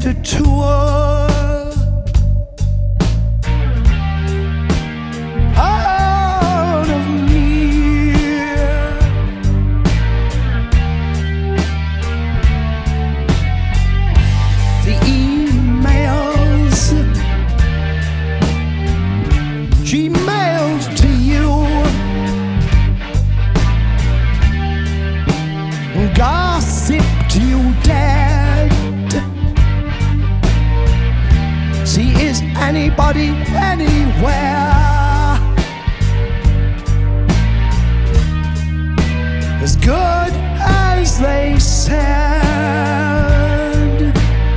a tour out of me. The emails she mailed to you, gossiped you dead. See, is anybody anywhere as good as they said?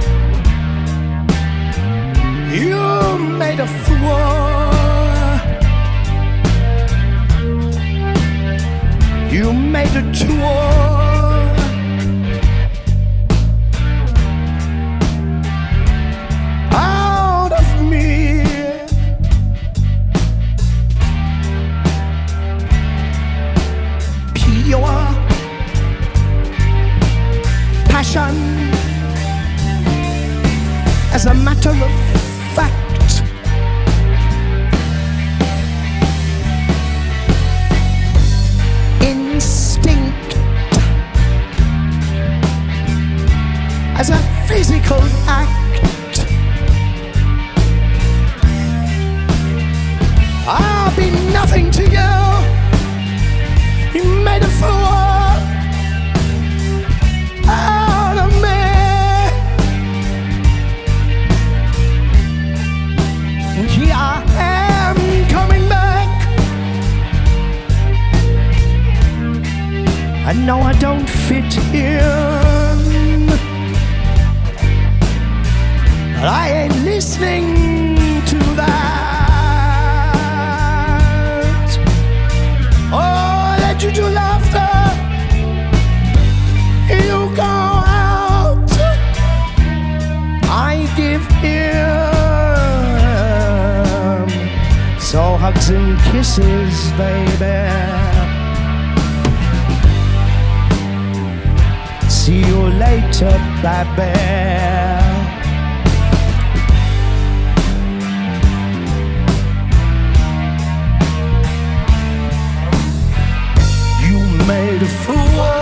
You made a fool, you made a tour out of me. Pure passion, as a matter of fact. Instinct, as a physical act. I'll be nothing to you. You made a fool out of me. Here I am coming back. I know I don't fit in, but I ain't listening to that. Oh, let you do laughter, you go out, I give in. So hugs and kisses, baby. See you later, baby. Made a fool